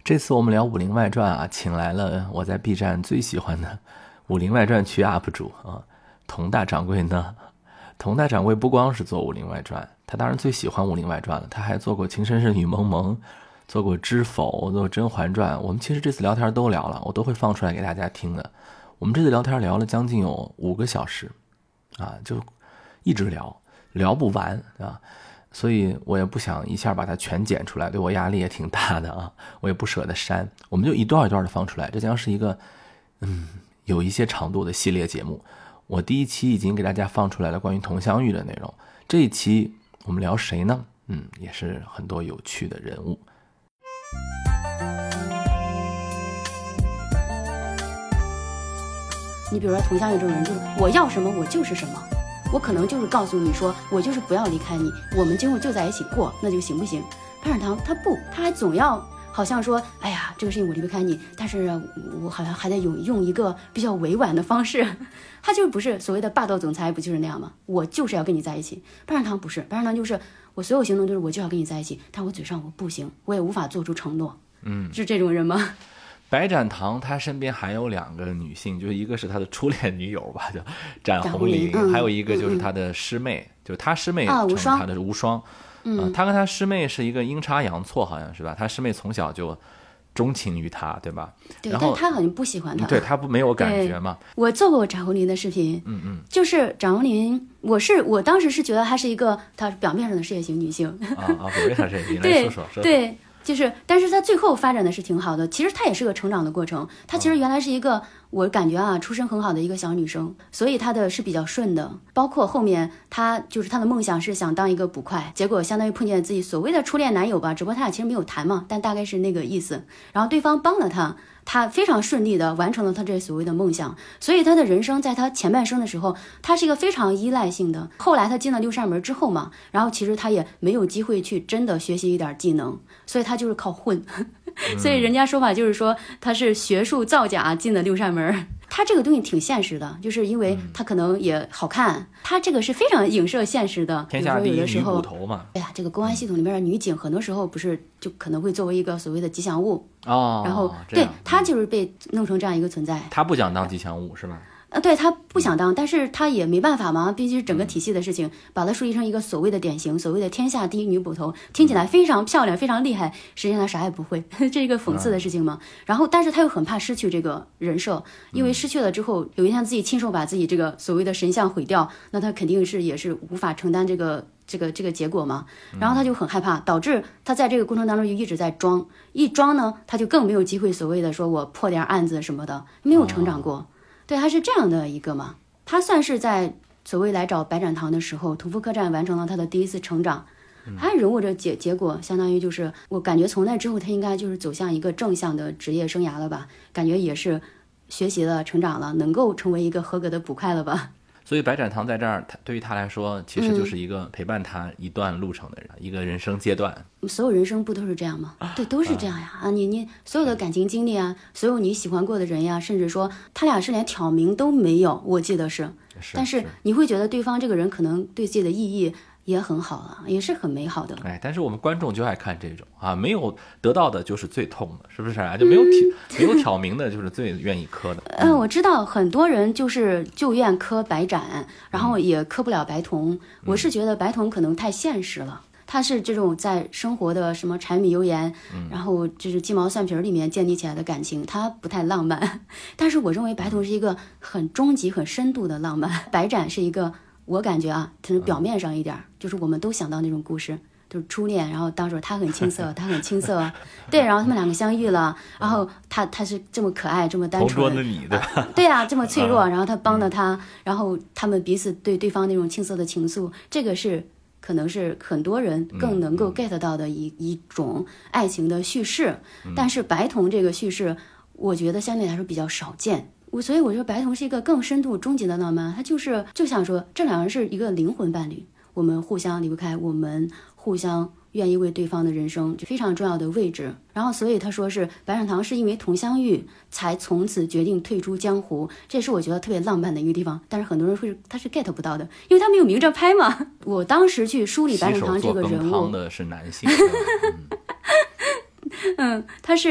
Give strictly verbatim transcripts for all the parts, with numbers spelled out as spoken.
这次我们聊《武林外传》啊，请来了我在 B 站最喜欢的《武林外传》区 U P 主啊，佟大掌柜呢。佟大掌柜不光是做《武林外传》，他当然最喜欢《武林外传》了，他还做过《情深深雨蒙蒙》，做过《知否》，做过《甄嬛传》。我们其实这次聊天都聊了，我都会放出来给大家听的。我们这次聊天聊了将近有五个小时啊，就一直聊，聊不完啊。所以我也不想一下把它全剪出来，对我压力也挺大的啊，我也不舍得删，我们就一段一段的放出来，这将是一个嗯有一些长度的系列节目。我第一期已经给大家放出来了关于佟湘玉的内容，这一期我们聊谁呢？嗯，也是很多有趣的人物。 你比如说佟湘玉这种人，就是我要什么我就是什么，我可能就是告诉你说我就是不要离开你，我们今后就在一起过，那就行不行？白展堂他不，他还总要好像说，哎呀，这个事情我离不开你，但是我好像还得用用一个比较委婉的方式，他就不是所谓的霸道总裁，不就是那样吗？我就是要跟你在一起。白展堂不是，白展堂就是我所有行动就是我就要跟你在一起，但我嘴上我不行，我也无法做出承诺。嗯，是这种人吗？ 白展堂他身边还有两个女性，就是一个是他的初恋女友吧，叫展红绫、嗯、还有一个就是他的师妹、嗯、就是他师妹称他的是无双。嗯、呃，他跟他师妹是一个阴差阳错，好像是吧？他师妹从小就钟情于他，对吧？ 对，但他好像不喜欢他， 对他不没有感觉嘛。 我做过展红绫的视频， 嗯嗯， 就是展红绫，我是我当时是觉得她是一个，她表面上的事业型女性啊啊，表面上事业型，来说说说。 对。就是，但是他最后发展的是挺好的。其实他也是个成长的过程。他其实原来是一个，哦、我感觉啊，出身很好的一个小女生，所以他的是比较顺的。包括后面他就是他的梦想是想当一个捕快，结果相当于碰见自己所谓的初恋男友吧，只不过他俩其实没有谈嘛，但大概是那个意思。然后对方帮了他。他非常顺利的完成了他这所谓的梦想，所以他的人生在他前半生的时候，他是一个非常依赖性的。后来他进了六扇门之后嘛，然后其实他也没有机会去真的学习一点技能，所以他就是靠混。所以人家说法就是说他是学术造假进了六扇门。他这个东西挺现实的，就是因为他可能也好看，他这个是非常影射现实的。 天下第一女捕头嘛。 哎呀，这个公安系统里面的女警，很多时候不是就可能会作为一个所谓的吉祥物哦， 然后对他就是被弄成这样一个存在。 他不想当吉祥物是吧？ 呃，对他不想当，但是他也没办法嘛，毕竟是整个体系的事情，把他树立成一个所谓的典型，所谓的天下第一女捕头，听起来非常漂亮，非常厉害，实际上他啥也不会，这是一个讽刺的事情嘛。然后，但是他又很怕失去这个人设，因为失去了之后，有一天自己亲手把自己这个所谓的神像毁掉，那他肯定是也是无法承担这个这个这个结果嘛。然后他就很害怕，导致他在这个过程当中就一直在装，一装呢，他就更没有机会所谓的说我破点案子什么的，没有成长过。哦对，他是这样的一个嘛，他算是在所谓来找白展堂的时候，屠夫客栈完成了他的第一次成长，他人物这结结果相当于就是我感觉从那之后他应该就是走向一个正向的职业生涯了吧，感觉也是学习了成长了，能够成为一个合格的捕快了吧。 所以白展堂在这儿，他对于他来说，其实就是一个陪伴他一段路程的人，嗯、一个人生阶段。 所有人生不都是这样吗？对，都是这样呀！啊，你你所有的感情经历啊，所有你喜欢过的人呀，甚至说他俩是连挑明都没有，我记得是。 是但是你会觉得对方这个人可能对自己的意义也很好啊，也是很美好的。 哎，但是我们观众就爱看这种啊，没有得到的就是最痛的，是不是啊？就没有挑、嗯、没有挑明的，就是最愿意磕的。 嗯、呃，我知道很多人就是就愿磕白展，然后也磕不了白铜。嗯、我是觉得白铜可能太现实了。他是这种在生活的什么柴米油盐，嗯、然后就是鸡毛蒜皮里面建立起来的感情，他不太浪漫。但是我认为白铜是一个很终极、很深度的浪漫。白展是一个，我感觉啊，可能表面上一点，嗯、就是我们都想到那种故事，就是初恋，然后当时他很青涩，他很青涩，对，然后他们两个相遇了，然后他他是这么可爱，这么单纯， 同桌的你的， 对啊，这么脆弱，然后他帮了他，然后他们彼此对对方那种青涩的情愫，这个是。可能是很多人更能够 get 到的一、嗯、一种爱情的叙事，嗯、但是白铜这个叙事，我觉得相对来说比较少见。我所以我觉得白铜是一个更深度、终极的浪漫，它就是就想说这两人是一个灵魂伴侣，我们互相离不开，我们互相愿意为对方的人生非常重要的位置。然后所以他说是白展堂是因为佟湘玉才从此决定退出江湖，这是我觉得特别浪漫的一个地方，但是很多人会他是 get 不到的，因为他没有明着拍嘛。我当时去梳理白展堂这个人物， 的是男性。 嗯，他是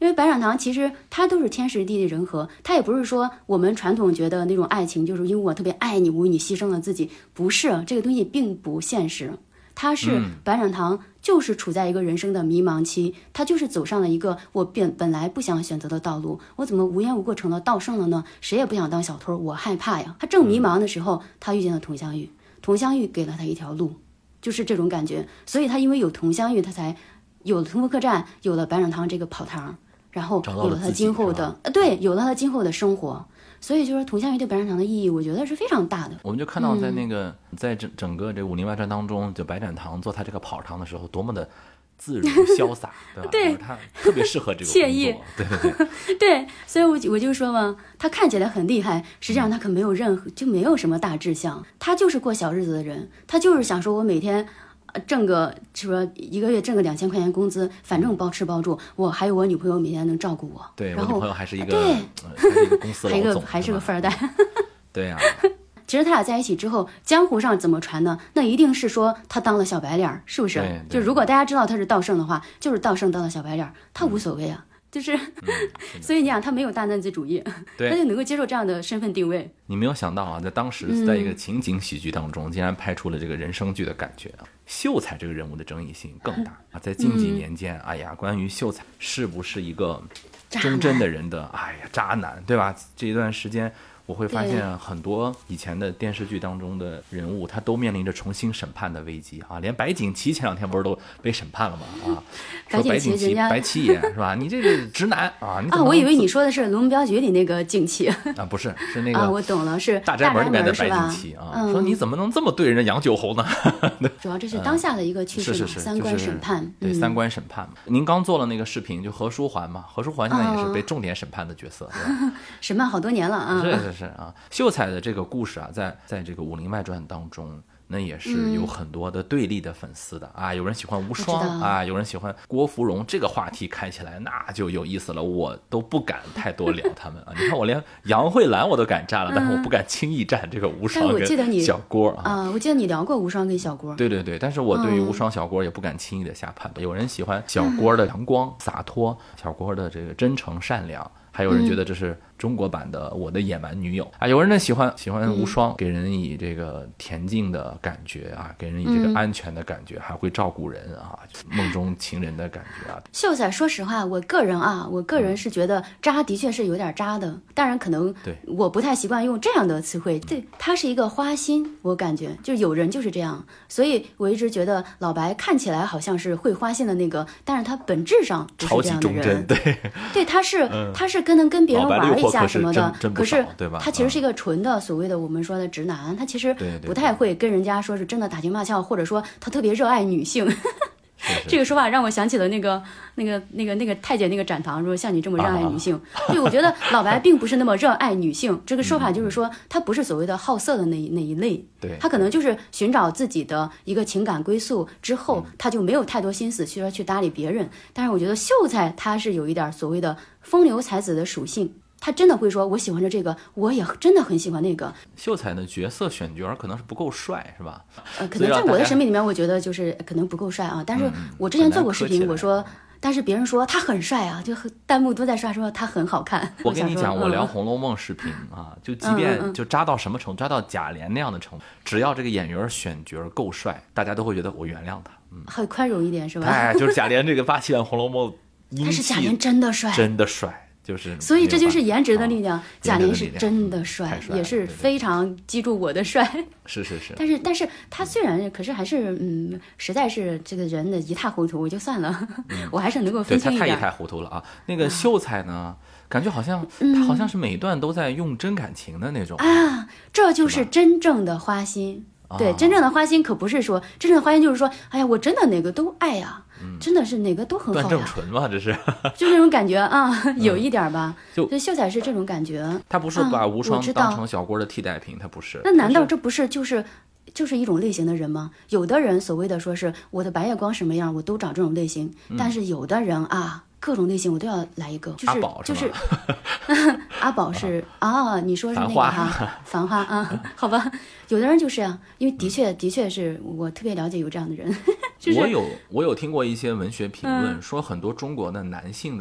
因为白展堂其实它都是天时地利人和，它也不是说我们传统觉得那种爱情就是因为我特别爱你，我为你牺牲了自己，不是，这个东西并不现实。他是白展堂就是处在一个人生的迷茫期，他就是走上了一个我本本来不想选择的道路，我怎么无缘无故成了道圣了呢？谁也不想当小偷，我害怕呀。他正迷茫的时候，他遇见了佟湘玉，佟湘玉给了他一条路，就是这种感觉。所以他因为有佟湘玉，他才有了同福客栈，有了白展堂这个跑堂，然后有了他今后的呃对，有了他今后的生活。所以就是佟湘玉对白展堂的意义，我觉得是非常大的。 我们就看到在那个、嗯、在整整个这《武林外传》当中，就白展堂做他这个跑堂的时候，多么的自如潇洒，对吧？ 对， 他特别适合这个惬意， 对对对对。所以我我就说嘛，他看起来很厉害，实际上他可没有任何就没有什么大志向，他就是过小日子的人，他就是想说我每天。挣个是说一个月挣个两千块钱工资，反正包吃包住，我还有我女朋友每天能照顾我。 对， 然后我女朋友还是一个对， 呃、还是一个公司老总， 还一个还是个富二代。 对呀、啊。 其实他俩在一起之后，江湖上怎么传呢？那一定是说他当了小白脸，是不是？就如果大家知道他是道圣的话，就是道圣当了小白脸，他无所谓啊。嗯就是，嗯、所以你想，他没有大男子主义，他就能够接受这样的身份定位。 你没有想到啊，在当时在一个情景喜剧当中，嗯、竟然拍出了这个人生剧的感觉啊！秀才这个人物的争议性更大啊！在近几年间，嗯、哎呀，关于秀才是不是一个忠贞的人的，哎呀，渣男，对吧？这一段时间。我会发现很多以前的电视剧当中的人物，他都面临着重新审判的危机啊！连白景琦前两天不是都被审判了吗？啊，说白景琦、白七爷是吧？你这个直男啊！你啊，我以为你说的是《龙门镖局》里那个景琦啊，不是，是那个啊，我懂了，是大宅门里面的白景琦啊。 嗯、 说你怎么能这么对人家杨九侯呢？ 主要这是当下的一个趋势嘛， 是是是， 三观审判， 对、 嗯、 三观审判嘛。您刚做了那个视频，就何书桓嘛，何书桓现在也是被重点审判的角色，对吧？ 审判好多年了啊。 是是是啊，秀才的这个故事啊，在在这个《武林外传》当中，那也是有很多的对立的粉丝的、嗯、啊，有人喜欢无双啊，有人喜欢郭芙蓉，这个话题开起来那就有意思了，我都不敢太多聊他们啊。你看我连杨慧兰我都敢站了，嗯、但是我不敢轻易站这个无双跟小郭啊。 啊，我记得你聊过无双跟小郭。 对对对，但是我对于无双小郭也不敢轻易的下判断、嗯、有人喜欢小郭的阳光洒脱，小郭的这个真诚善良，还有人觉得这是中国版的我的野蛮女友、嗯、啊，有人呢喜欢喜欢无双、嗯，给人以这个恬静的感觉啊，给人以这个安全的感觉，嗯、还会照顾人啊，梦中情人的感觉啊。 秀才，说实话，我个人啊，我个人是觉得渣的确是有点渣的，当然可能对我不太习惯用这样的词汇，对，他是一个花心，我感觉就有人就是这样，所以我一直觉得老白看起来好像是会花心的那个，但是他本质上不是这样的人， 对， 对，他是、嗯、他是跟能跟别人玩一下什么的， 可是, 可是对吧？ 他其实是一个纯的所谓的我们说的直男，他其实不太会跟人家说是真的打情骂俏，或者说他特别热爱女性。这个说法让我想起了那个那个那个那个太监那个展堂说像你这么热爱女性，对、啊，我觉得老白并不是那么热爱女性。这个说法就是说他不是所谓的好色的那一那一类， 对， 他可能就是寻找自己的一个情感归宿之后，他就没有太多心思去说去搭理别人。但是我觉得秀才他是有一点所谓的风流才子的属性。他真的会说我喜欢着这个，我也真的很喜欢那个。 秀才的角色选角可能是不够帅，是吧？ 呃，可能在我的审美里面，我觉得就是可能不够帅啊。但是我之前做过视频，嗯、我说，但是别人说他很帅啊，就弹幕都在刷说他很好看。 我跟你讲，我聊《红楼梦》视频啊，就即便就渣到什么程度，渣到贾琏那样的程度，只要这个演员选角够帅，大家都会觉得我原谅他，嗯， 很宽容一点是吧？ 哎，就是贾琏这个八七版《红楼梦》， 但是贾琏真的帅， 真的帅。就是， 所以这就是颜值的力量。贾琏是真的帅， 也是非常记住我的帅。 是是是。 但是但是他虽然，可是还是嗯，实在是这个人的一塌糊涂，我就算了，嗯、我还是能够分清一点。 对，他太一塌糊涂了啊！那个秀才呢，啊、感觉好像、嗯、他好像是每一段都在用真感情的那种啊，这就是真正的花心。对，真正的花心可不是说真正的花心，就是说，哎呀，我真的哪个都爱呀、啊嗯，真的是哪个都很好呀。 段正淳嘛，这是就这种感觉啊，有一点吧。嗯、就秀才是这种感觉。 他不是把无双当成小郭的替代品，他不是。 那难道这不是就是就是一种类型的人吗？有的人所谓的说是我的白月光什么样，我都找这种类型，嗯、但是有的人啊。各种类型我都要来一个，就是阿宝是就是阿宝是啊，你说是那个哈，繁花啊，好吧，有的人就是啊，因为的确、嗯、的确是我特别了解有这样的人，就是我有我有听过一些文学评论、嗯、说很多中国的男性的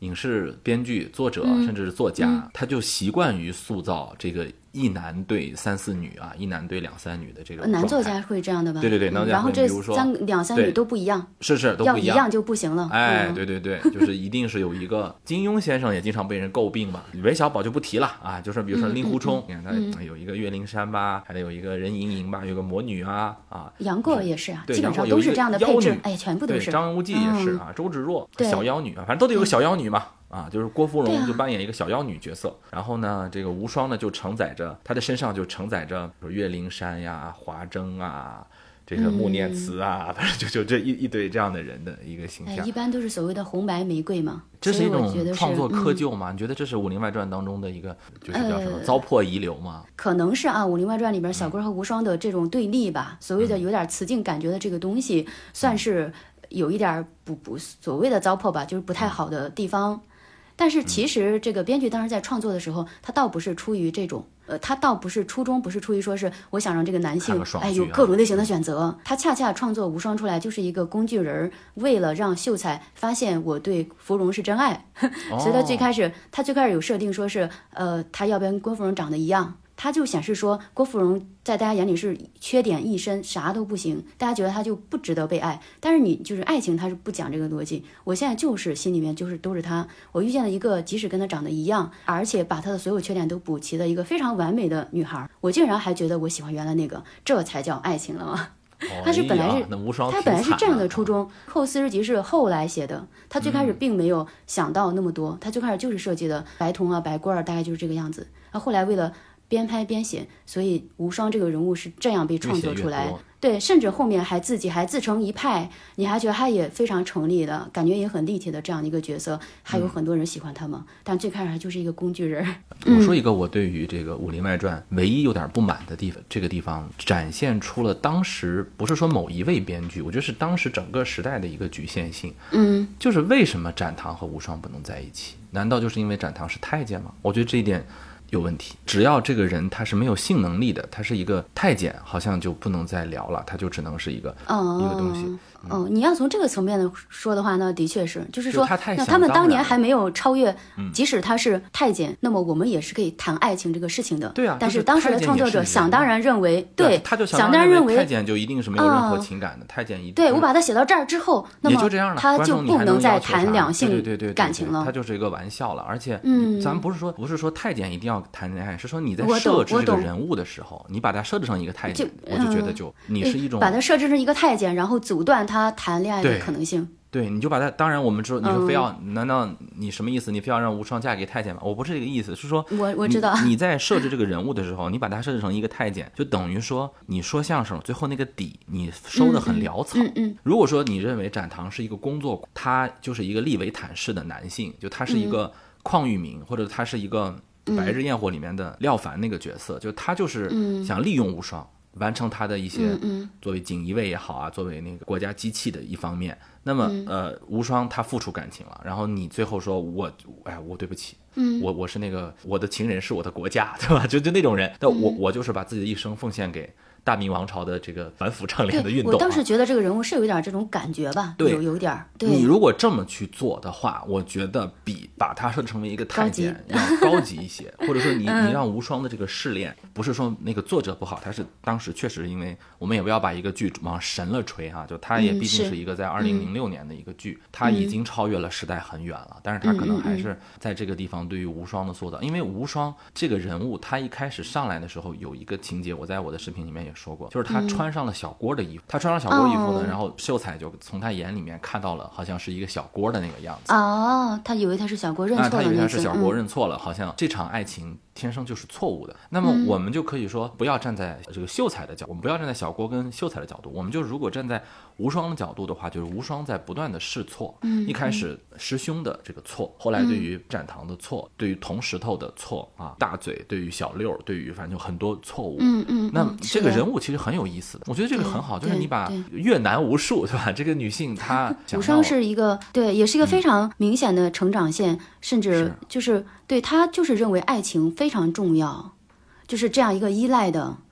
影视编剧、作者、 嗯、 甚至是作家、 嗯， 他就习惯于塑造这个一男对三四女啊，一男对两三女的这个男作家会这样的吧？ 对对对，男作家然后这比如说三两三女都不一样， 是是都不一样， 要一样就不行了。 哎， 嗯、 对对对，就是一定是有一个金庸先生也经常被人诟病吧，韦小宝就不提了啊，就是比如说令狐冲，你看他有一个岳灵珊吧，还得有一个任盈盈吧，有个魔女啊啊， 杨过也是啊， 对， 基本上都是这样的配置，哎，全部都是。 张无忌也是啊，周芷若小妖女啊，反正都得有个小妖女嘛。啊，就是郭芙蓉就扮演一个小妖女角色，啊、然后呢，这个无双呢就承载着她的身上就承载着岳灵珊呀、华筝啊、这个穆念慈啊，嗯、反正就就这一一堆这样的人的一个形象。 哎、一般都是所谓的红白玫瑰嘛， 这是一种创作窠臼嘛、 嗯？你觉得这是《武林外传》当中的一个就是叫什么、呃、糟粕遗留吗？ 可能是啊，《武林外传》里边小郭和无双的这种对立吧，嗯、所谓的有点雌竞感觉的这个东西，嗯、算是有一点不不所谓的糟粕吧，就是不太好的地方。但是其实这个编剧当时在创作的时候，他倒不是出于这种，呃，他倒不是初衷，不是出于说是我想让这个男性， 啊、 哎，有各种类型的选择。他恰恰创作无双出来就是一个工具人，为了让秀才发现我对芙蓉是真爱，哦、所以他最开始他最开始有设定说是，呃，他要不然跟郭芙蓉长得一样。他就显示说郭芙蓉在大家眼里是缺点一身，啥都不行，大家觉得他就不值得被爱。但是你就是爱情，他是不讲这个逻辑。我现在就是心里面就是都是他，我遇见了一个即使跟他长得一样，而且把他的所有缺点都补齐的一个非常完美的女孩，我竟然还觉得我喜欢原来那个，这才叫爱情了吗？他是本来是、 哎、 他本来是这样的初衷，后四十集是后来写的，他最开始并没有想到那么多，嗯、他最开始就是设计的白瞳啊、白冠儿，大概就是这个样子。然后后来为了边拍边写，所以无双这个人物是这样被创作出来。对，甚至后面还自己还自成一派，你还觉得他也非常成立的，感觉也很立体的这样的一个角色，还有很多人喜欢他嘛。嗯、但最开始他就是一个工具人。 我说一个我对于这个《武林外传》唯一有点不满的地方，这个地方展现出了当时不是说某一位编剧，我觉得是当时整个时代的一个局限性。 嗯， 就是为什么展堂和无双不能在一起？难道就是因为展堂是太监吗？我觉得这一点有问题。只要这个人他是没有性能力的，他是一个太监，好像就不能再聊了，他就只能是一个、 哦、 一个东西。 哦，你要从这个层面的说的话呢，的确是，就是说， 就他太那他们当年还没有超越， 嗯、 即使他是太监，那么我们也是可以谈爱情这个事情的。 对啊， 但是当时的创作者想当然认为，对， 他就想当然认为太监就一定是没有任何情感的，哦、太监一定对我把它写到这儿之后，那么他就不能再谈两性感情了， 他就是一个玩笑了。而且， 嗯， 咱不是说不是说太监一定要谈恋爱，是说你在设置这个人物的时候，你把它设置成一个太监，我就觉得就你是一种把它设置成一个太监，然后阻断他谈恋爱的可能性。 对，你就把它，当然我们说，你说非要，嗯、难道你什么意思？你非要让无双嫁给太监吗？我不是这个意思，是说， 我我知道你，你在设置这个人物的时候，你把它设置成一个太监，就等于说你说相声最后那个底你收得很潦草。 嗯 嗯, 嗯如果说你认为展堂是一个工作，他就是一个利维坦式的男性，就他是一个邝裕民，嗯、或者他是一个《白日焰火》里面的廖凡那个角色，就他就是想利用无双。完成他的一些作为锦衣卫也好啊，作为那个国家机器的一方面，那么呃，无双他付出感情了，然后你最后说我，哎，我对不起， 嗯， 我我是那个我的情人是我的国家，对吧？就就那种人，但我我就是把自己的一生奉献给大明王朝的这个反腐倡廉的运动、啊。 我当时觉得这个人物是有点这种感觉吧， 对， 有有点。对， 你如果这么去做的话，我觉得比把他设成为一个太监要高级一些，或者说你你让无双的这个试炼，不是说那个作者不好，他是当时确实因为我们也不要把一个剧往神了吹哈、啊，就他也毕竟是一个在二零零六年的一个剧，嗯、他已经超越了时代很远了，但是他可能还是在这个地方对于无双的塑造，因为无双这个人物他一开始上来的时候有一个情节，我在我的视频里面也说过，就是他穿上了小郭的衣服，他穿上小郭衣服呢， 哦、 然后秀才就从他眼里面看到了好像是一个小郭的那个样子。 哦，他以为他是小郭认错了、 啊，他以为他是小郭认错了，嗯、好像这场爱情天生就是错误的。那么我们就可以说，不要站在这个秀才的角度，我们不要站在小郭跟秀才的角度，我们就如果站在无双的角度的话，就是无双在不断的试错， 嗯， 一开始师兄的这个错，后来对于展堂的错，嗯、对于铜石头的错啊，大嘴对于小六，对于反正就很多错误， 嗯嗯， 那这个人物其实很有意思的，我觉得这个很好，就是你把越难无数，对吧？这个女性她无双是一个对，也是一个非常明显的成长线，嗯、甚至就是对她就是认为爱情非常重要，就是这样一个依赖的。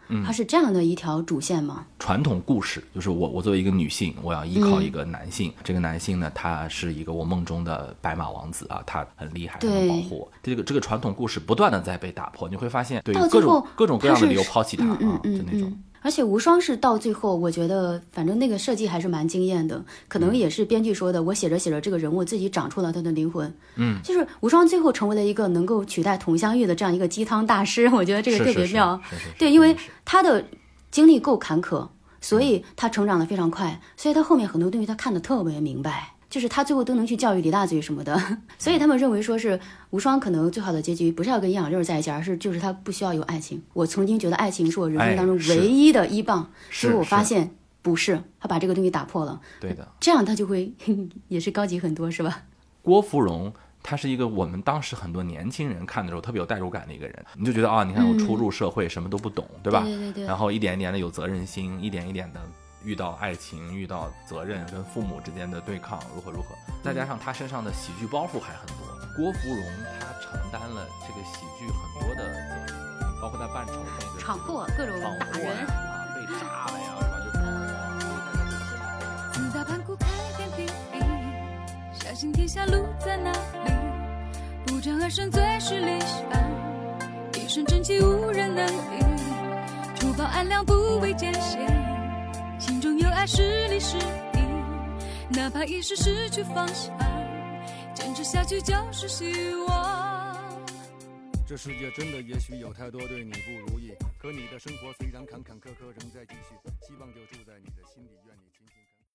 嗯、它是这样的一条主线吗？ 传统故事就是我我作为一个女性，我要依靠一个男性、嗯、这个男性呢，他是一个我梦中的白马王子啊，他很厉害，能保护我。这个这个传统故事不断的在被打破，你会发现对各种各种各样的理由抛弃他啊、嗯嗯嗯、就那种。 而且无双是到最后，我觉得反正那个设计还是蛮惊艳的，可能也是编剧说的，嗯、我写着写着这个人物自己长出了他的灵魂。 嗯， 就是无双最后成为了一个能够取代佟湘玉的这样一个鸡汤大师，我觉得这个特别妙。 是是是是是对，因为他的经历够坎坷，所以他成长得非常快，所以他后面很多东西他看得特别明白。就是他最后都能去教育李大嘴什么的，所以他们认为说是无双可能最好的结局不是要跟杨小六在一起，而是就是他不需要有爱情。我曾经觉得爱情是我人生当中唯一的依傍，结果我发现不是，他把这个东西打破了。 对的， 这样他就会也是高级很多，是吧？ 郭芙蓉他是一个我们当时很多年轻人看的时候特别有代入感的一个人，你就觉得啊，你看我初入社会、嗯、什么都不懂，对吧？ 对对对。 然后一点一点的有责任心，一点一点的遇到爱情，遇到责任，跟父母之间的对抗如何如何，再加上他身上的喜剧包袱还很多。郭芙蓉她承担了这个喜剧很多的责任，包括在扮丑那个闯祸，各种打人啊，被炸了呀，是吧？就自打盘古开天辟地，小心天下路在哪里？不战而胜最是理想，一身正气无人能敌，除暴安良不畏艰险。心中有爱是理是义，哪怕一时失去方向，坚持下去就是希望。 这世界真的也许有太多对你不如意，可你的生活虽然坎坎坷坷仍在继续，希望就住在你的心里，愿你